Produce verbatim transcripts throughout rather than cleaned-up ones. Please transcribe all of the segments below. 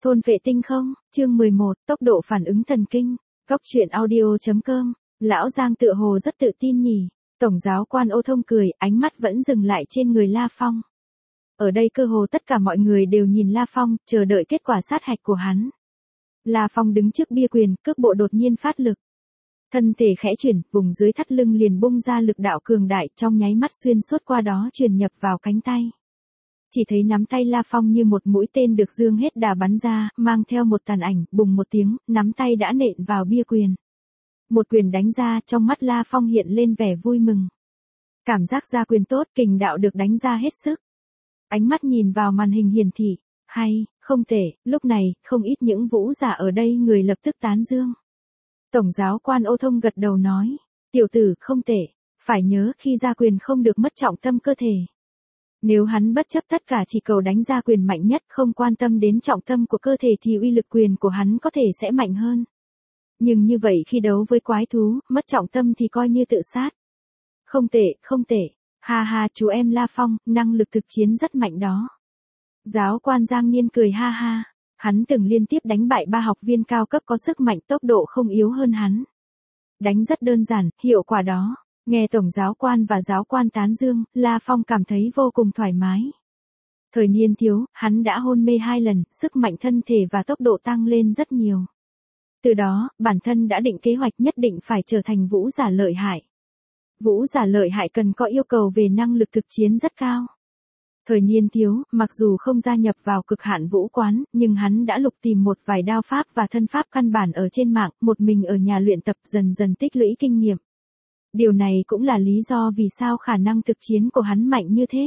Thôn vệ tinh không, chương mười một, tốc độ phản ứng thần kinh. Góc truyện audio.com, lão Giang tựa hồ rất tự tin nhỉ. Tổng giáo quan Ô Thông cười, ánh mắt vẫn dừng lại trên người La Phong. Ở đây cơ hồ tất cả mọi người đều nhìn La Phong, chờ đợi kết quả sát hạch của hắn. La Phong đứng trước bia quyền, cước bộ đột nhiên phát lực. Thân thể khẽ chuyển, vùng dưới thắt lưng liền bung ra lực đạo cường đại, trong nháy mắt xuyên suốt qua đó truyền nhập vào cánh tay. Chỉ thấy nắm tay La Phong như một mũi tên được dương hết đà bắn ra, mang theo một tàn ảnh, bùng một tiếng, nắm tay đã nện vào bia quyền. Một quyền đánh ra, trong mắt La Phong hiện lên vẻ vui mừng. Cảm giác ra quyền tốt, kình đạo được đánh ra hết sức. Ánh mắt nhìn vào màn hình hiển thị, hay, không tệ, lúc này, không ít những vũ giả ở đây người lập tức tán dương. Tổng giáo quan Ô Thông gật đầu nói, tiểu tử, không tệ, phải nhớ khi ra quyền không được mất trọng tâm cơ thể. Nếu hắn bất chấp tất cả chỉ cầu đánh ra quyền mạnh nhất, không quan tâm đến trọng tâm của cơ thể thì uy lực quyền của hắn có thể sẽ mạnh hơn. Nhưng như vậy khi đấu với quái thú, mất trọng tâm thì coi như tự sát. Không tệ, không tệ, ha ha chú em La Phong, năng lực thực chiến rất mạnh đó. Giáo quan Giang Niên cười ha ha, hắn từng liên tiếp đánh bại ba học viên cao cấp có sức mạnh tốc độ không yếu hơn hắn. Đánh rất đơn giản, hiệu quả đó. Nghe tổng giáo quan và giáo quan tán dương, La Phong cảm thấy vô cùng thoải mái. Thời niên thiếu, hắn đã hôn mê hai lần, sức mạnh thân thể và tốc độ tăng lên rất nhiều. Từ đó, bản thân đã định kế hoạch nhất định phải trở thành vũ giả lợi hại. Vũ giả lợi hại cần có yêu cầu về năng lực thực chiến rất cao. Thời niên thiếu, mặc dù không gia nhập vào cực hạn vũ quán, nhưng hắn đã lục tìm một vài đao pháp và thân pháp căn bản ở trên mạng, một mình ở nhà luyện tập dần dần tích lũy kinh nghiệm. Điều này cũng là lý do vì sao khả năng thực chiến của hắn mạnh như thế.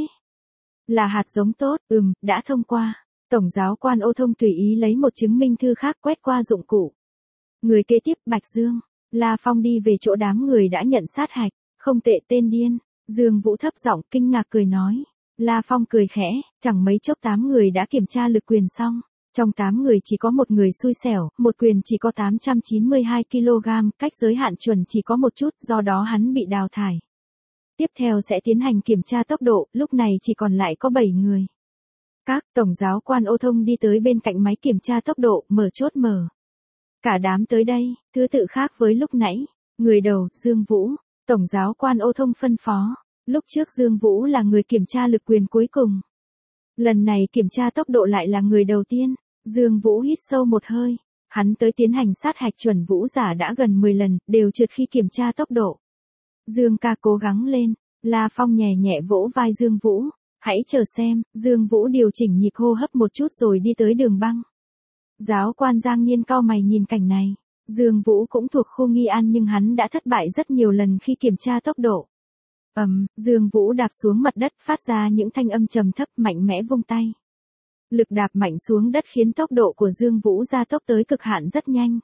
Là hạt giống tốt, ừm, đã thông qua. Tổng giáo quan Ô Thông tùy ý lấy một chứng minh thư khác quét qua dụng cụ. Người kế tiếp Bạch Dương. La Phong đi về chỗ đám người đã nhận sát hạch. Không tệ tên điên. Dương Vũ thấp giọng kinh ngạc cười nói. La Phong cười khẽ, chẳng mấy chốc tám người đã kiểm tra lực quyền xong. Trong tám người chỉ có một người xui xẻo, một quyền chỉ có tám trăm chín mươi hai ki lô gam, cách giới hạn chuẩn chỉ có một chút, do đó hắn bị đào thải. Tiếp theo sẽ tiến hành kiểm tra tốc độ, lúc này chỉ còn lại có bảy người. Các tổng giáo quan Ô Thông đi tới bên cạnh máy kiểm tra tốc độ, mở chốt mở. Cả đám tới đây, thứ tự khác với lúc nãy. Người đầu, Dương Vũ, tổng giáo quan Ô Thông phân phó. Lúc trước Dương Vũ là người kiểm tra lực quyền cuối cùng. Lần này kiểm tra tốc độ lại là người đầu tiên. Dương Vũ hít sâu một hơi. Hắn tới tiến hành sát hạch chuẩn vũ giả đã gần mười lần, đều trượt khi kiểm tra tốc độ. Dương ca cố gắng lên. La Phong nhẹ nhẹ vỗ vai Dương Vũ. Hãy chờ xem, Dương Vũ điều chỉnh nhịp hô hấp một chút rồi đi tới đường băng. Giáo quan Giang Niên cau mày nhìn cảnh này. Dương Vũ cũng thuộc khu nghi an nhưng hắn đã thất bại rất nhiều lần khi kiểm tra tốc độ. Ầm, um, Dương Vũ đạp xuống mặt đất phát ra những thanh âm trầm thấp mạnh mẽ vung tay. Lực đạp mạnh xuống đất khiến tốc độ của Dương Vũ gia tốc tới cực hạn rất nhanh.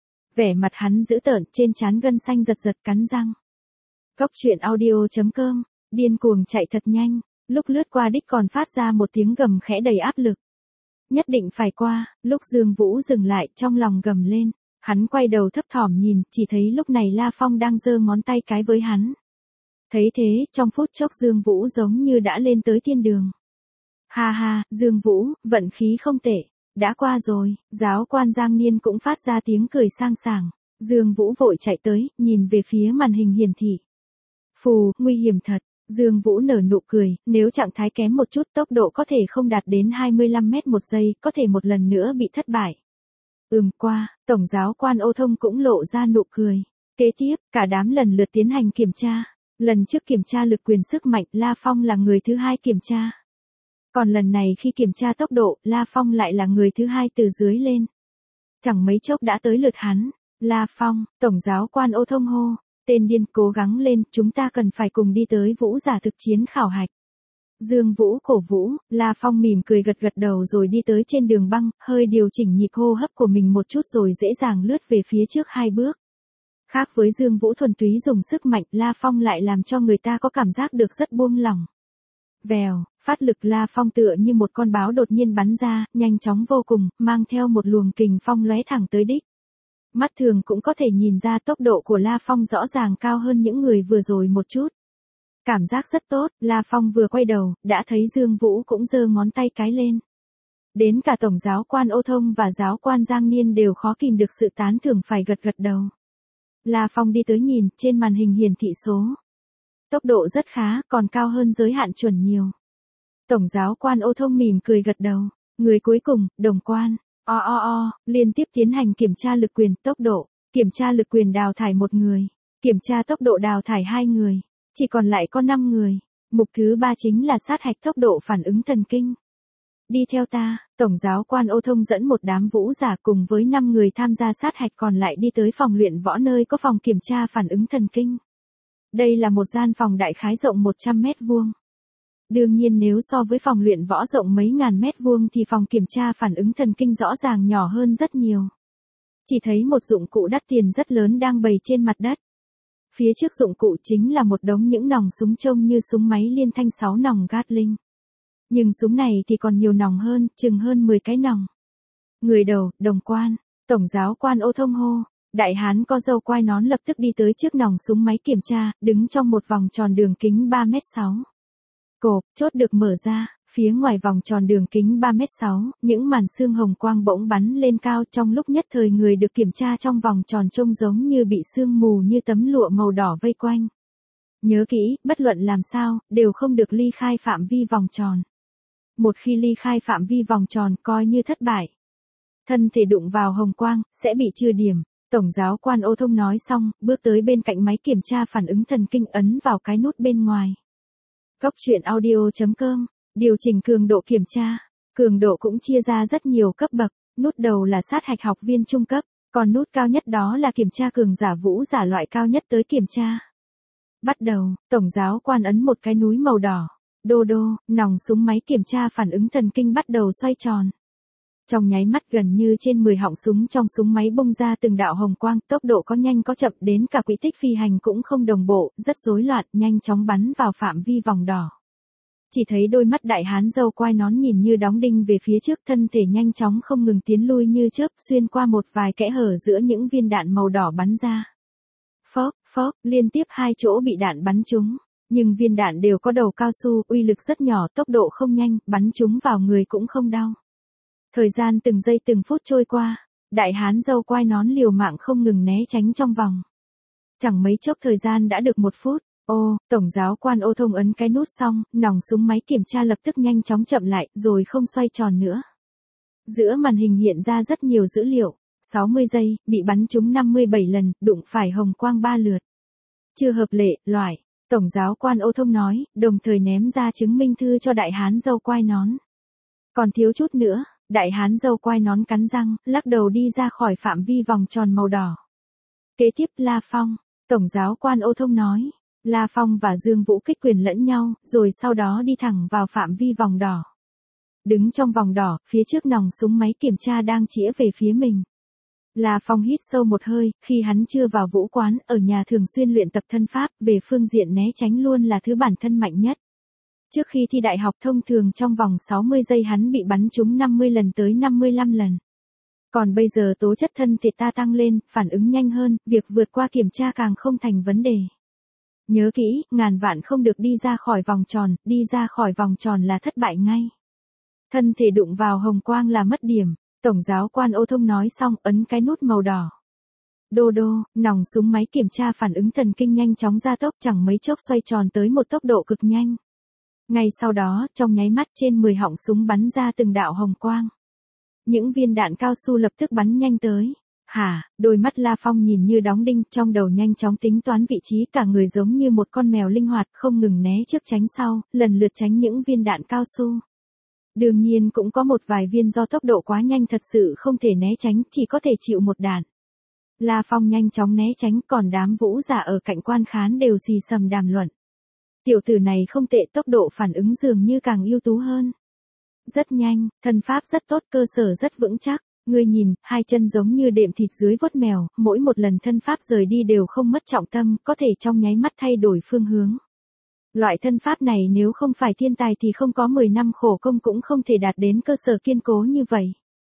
Vẻ mặt hắn dữ tợn, trên trán gân xanh giật giật cắn răng. Góc truyện audio.com, điên cuồng chạy thật nhanh, lúc lướt qua đích còn phát ra một tiếng gầm khẽ đầy áp lực. Nhất định phải qua, lúc Dương Vũ dừng lại trong lòng gầm lên, hắn quay đầu thấp thỏm nhìn, chỉ thấy lúc này La Phong đang giơ ngón tay cái với hắn. Thấy thế, trong phút chốc Dương Vũ giống như đã lên tới thiên đường. Ha ha, Dương Vũ, vận khí không tệ, đã qua rồi, giáo quan Giang Niên cũng phát ra tiếng cười sang sảng. Dương Vũ vội chạy tới, nhìn về phía màn hình hiển thị. Phù, nguy hiểm thật, Dương Vũ nở nụ cười, nếu trạng thái kém một chút tốc độ có thể không đạt đến hai mươi lăm mét một giây, có thể một lần nữa bị thất bại. Ừm qua, tổng giáo quan Ô Thông cũng lộ ra nụ cười. Kế tiếp, cả đám lần lượt tiến hành kiểm tra. Lần trước kiểm tra lực quyền sức mạnh, La Phong là người thứ hai kiểm tra. Còn lần này khi kiểm tra tốc độ, La Phong lại là người thứ hai từ dưới lên. Chẳng mấy chốc đã tới lượt hắn. La Phong, tổng giáo quan Ô Thông hô. Tên điên cố gắng lên, chúng ta cần phải cùng đi tới vũ giả thực chiến khảo hạch. Dương Vũ cổ vũ, La Phong mỉm cười gật gật đầu rồi đi tới trên đường băng, hơi điều chỉnh nhịp hô hấp của mình một chút rồi dễ dàng lướt về phía trước hai bước. Khác với Dương Vũ thuần túy dùng sức mạnh, La Phong lại làm cho người ta có cảm giác được rất buông lỏng. Vèo, phát lực La Phong tựa như một con báo đột nhiên bắn ra, nhanh chóng vô cùng, mang theo một luồng kình phong lóe thẳng tới đích. Mắt thường cũng có thể nhìn ra tốc độ của La Phong rõ ràng cao hơn những người vừa rồi một chút. Cảm giác rất tốt, La Phong vừa quay đầu, đã thấy Dương Vũ cũng giơ ngón tay cái lên. Đến cả Tổng giáo quan Ô Thông và giáo quan Giang Niên đều khó kìm được sự tán thưởng phải gật gật đầu. La Phong đi tới nhìn, trên màn hình hiển thị số. Tốc độ rất khá, còn cao hơn giới hạn chuẩn nhiều. Tổng giáo quan Ô Thông mỉm cười gật đầu. Người cuối cùng, Đồng quan. O o o, liên tiếp tiến hành kiểm tra lực quyền, tốc độ. Kiểm tra lực quyền đào thải một người. Kiểm tra tốc độ đào thải hai người. Chỉ còn lại có năm người. Mục thứ ba chính là sát hạch tốc độ phản ứng thần kinh. Đi theo ta, Tổng giáo quan Ô Thông dẫn một đám vũ giả cùng với năm người tham gia sát hạch còn lại đi tới phòng luyện võ nơi có phòng kiểm tra phản ứng thần kinh. Đây là một gian phòng đại khái rộng một trăm mét vuông. Đương nhiên nếu so với phòng luyện võ rộng mấy ngàn mét vuông thì phòng kiểm tra phản ứng thần kinh rõ ràng nhỏ hơn rất nhiều. Chỉ thấy một dụng cụ đắt tiền rất lớn đang bày trên mặt đất. Phía trước dụng cụ chính là một đống những nòng súng trông như súng máy liên thanh sáu nòng Gatling. Nhưng súng này thì còn nhiều nòng hơn, chừng hơn mười cái nòng. Người đầu, Đồng quan, Tổng giáo quan Ô Thông hô. Đại hán có râu quai nón lập tức đi tới trước nòng súng máy kiểm tra, đứng trong một vòng tròn đường kính ba mét sáu. Cộp, chốt được mở ra, phía ngoài vòng tròn đường kính ba mét sáu, những màn xương hồng quang bỗng bắn lên cao, trong lúc nhất thời người được kiểm tra trong vòng tròn trông giống như bị sương mù như tấm lụa màu đỏ vây quanh. Nhớ kỹ, bất luận làm sao, đều không được ly khai phạm vi vòng tròn. Một khi ly khai phạm vi vòng tròn coi như thất bại. Thân thể đụng vào hồng quang, sẽ bị trừ điểm. Tổng giáo quan Ô Thông nói xong, bước tới bên cạnh máy kiểm tra phản ứng thần kinh ấn vào cái nút bên ngoài. Cốc truyện audio chấm com, điều chỉnh cường độ kiểm tra. Cường độ cũng chia ra rất nhiều cấp bậc, nút đầu là sát hạch học viên trung cấp, còn nút cao nhất đó là kiểm tra cường giả vũ giả loại cao nhất tới kiểm tra. Bắt đầu, Tổng giáo quan ấn một cái núi màu đỏ. Đô đô, nòng súng máy kiểm tra phản ứng thần kinh bắt đầu xoay tròn. Trong nháy mắt gần như trên mười họng súng trong súng máy bung ra từng đạo hồng quang, tốc độ có nhanh có chậm, đến cả quỹ tích phi hành cũng không đồng bộ, rất rối loạn, nhanh chóng bắn vào phạm vi vòng đỏ. Chỉ thấy đôi mắt đại hán râu quai nón nhìn như đóng đinh về phía trước, thân thể nhanh chóng không ngừng tiến lui như chớp, xuyên qua một vài kẽ hở giữa những viên đạn màu đỏ bắn ra. Phốc, phốc, liên tiếp hai chỗ bị đạn bắn trúng. Nhưng viên đạn đều có đầu cao su, uy lực rất nhỏ, tốc độ không nhanh, bắn chúng vào người cũng không đau. Thời gian từng giây từng phút trôi qua, đại hán râu quai nón liều mạng không ngừng né tránh trong vòng. Chẳng mấy chốc thời gian đã được một phút, ô, Tổng giáo quan Ô Thông ấn cái nút xong, nòng súng máy kiểm tra lập tức nhanh chóng chậm lại, rồi không xoay tròn nữa. Giữa màn hình hiện ra rất nhiều dữ liệu, sáu mươi giây, bị bắn trúng năm mươi bảy lần, đụng phải hồng quang ba lượt. Chưa hợp lệ, loại. Tổng giáo quan Ô Thông nói, đồng thời ném ra chứng minh thư cho đại hán râu quai nón. Còn thiếu chút nữa, đại hán râu quai nón cắn răng, lắc đầu đi ra khỏi phạm vi vòng tròn màu đỏ. Kế tiếp La Phong, Tổng giáo quan Ô Thông nói, La Phong và Dương Vũ kích quyền lẫn nhau, rồi sau đó đi thẳng vào phạm vi vòng đỏ. Đứng trong vòng đỏ, phía trước nòng súng máy kiểm tra đang chĩa về phía mình. La Phong hít sâu một hơi, khi hắn chưa vào vũ quán, ở nhà thường xuyên luyện tập thân pháp, về phương diện né tránh luôn là thứ bản thân mạnh nhất. Trước khi thi đại học thông thường trong vòng sáu mươi giây hắn bị bắn trúng năm mươi lần tới năm mươi lăm lần. Còn bây giờ tố chất thân thể ta tăng lên, phản ứng nhanh hơn, việc vượt qua kiểm tra càng không thành vấn đề. Nhớ kỹ, ngàn vạn không được đi ra khỏi vòng tròn, đi ra khỏi vòng tròn là thất bại ngay. Thân thể đụng vào hồng quang là mất điểm. Tổng giáo quan Ô Thông nói xong, ấn cái nút màu đỏ. Đô đô, nòng súng máy kiểm tra phản ứng thần kinh nhanh chóng gia tốc, chẳng mấy chốc xoay tròn tới một tốc độ cực nhanh. Ngay sau đó, trong nháy mắt trên mười họng súng bắn ra từng đạo hồng quang. Những viên đạn cao su lập tức bắn nhanh tới. Hả, đôi mắt La Phong nhìn như đóng đinh, trong đầu nhanh chóng tính toán vị trí, cả người giống như một con mèo linh hoạt, không ngừng né trước tránh sau, lần lượt tránh những viên đạn cao su. Đương nhiên cũng có một vài viên do tốc độ quá nhanh thật sự không thể né tránh, chỉ có thể chịu một đạn. La Phong nhanh chóng né tránh, còn đám vũ giả ở cạnh quan khán đều xì xầm đàm luận. Tiểu tử này không tệ, tốc độ phản ứng dường như càng ưu tú hơn. Rất nhanh, thân pháp rất tốt, cơ sở rất vững chắc. Ngươi nhìn, hai chân giống như đệm thịt dưới vuốt mèo, mỗi một lần thân pháp rời đi đều không mất trọng tâm, có thể trong nháy mắt thay đổi phương hướng. Loại thân pháp này nếu không phải thiên tài thì không có mười năm khổ công cũng không thể đạt đến cơ sở kiên cố như vậy.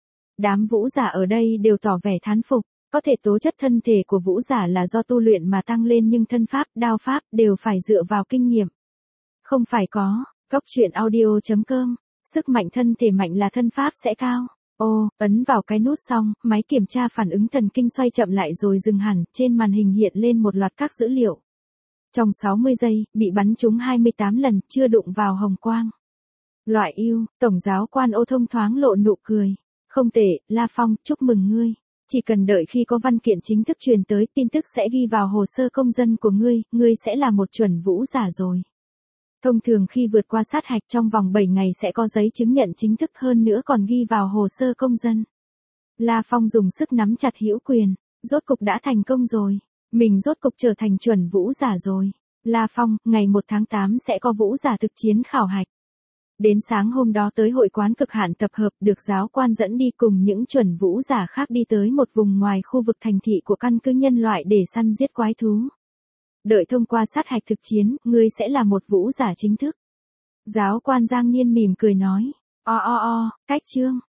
Đám vũ giả ở đây đều tỏ vẻ thán phục, có thể tố chất thân thể của vũ giả là do tu luyện mà tăng lên, nhưng thân pháp, đao pháp đều phải dựa vào kinh nghiệm. Không phải có, cốc truyện audio chấm com Sức mạnh thân thể mạnh là thân pháp sẽ cao. Ô, ấn vào cái nút xong, máy kiểm tra phản ứng thần kinh xoay chậm lại rồi dừng hẳn, trên màn hình hiện lên một loạt các dữ liệu. Trong sáu mươi giây, bị bắn trúng hai mươi tám lần, chưa đụng vào hồng quang. Loại yêu, Tổng giáo quan Ô Thông thoáng lộ nụ cười. Không tệ, La Phong, chúc mừng ngươi. Chỉ cần đợi khi có văn kiện chính thức truyền tới, tin tức sẽ ghi vào hồ sơ công dân của ngươi, ngươi sẽ là một chuẩn vũ giả rồi. Thông thường khi vượt qua sát hạch trong vòng bảy ngày sẽ có giấy chứng nhận chính thức, hơn nữa còn ghi vào hồ sơ công dân. La Phong dùng sức nắm chặt hữu quyền, rốt cục đã thành công rồi. Mình rốt cục trở thành chuẩn vũ giả rồi. La Phong, ngày một tháng tám sẽ có vũ giả thực chiến khảo hạch. Đến sáng hôm đó tới hội quán cực hạn tập hợp, được giáo quan dẫn đi cùng những chuẩn vũ giả khác đi tới một vùng ngoài khu vực thành thị của căn cứ nhân loại để săn giết quái thú. Đợi thông qua sát hạch thực chiến, ngươi sẽ là một vũ giả chính thức. Giáo quan Giang Nhiên mỉm cười nói. O o o, cách chương.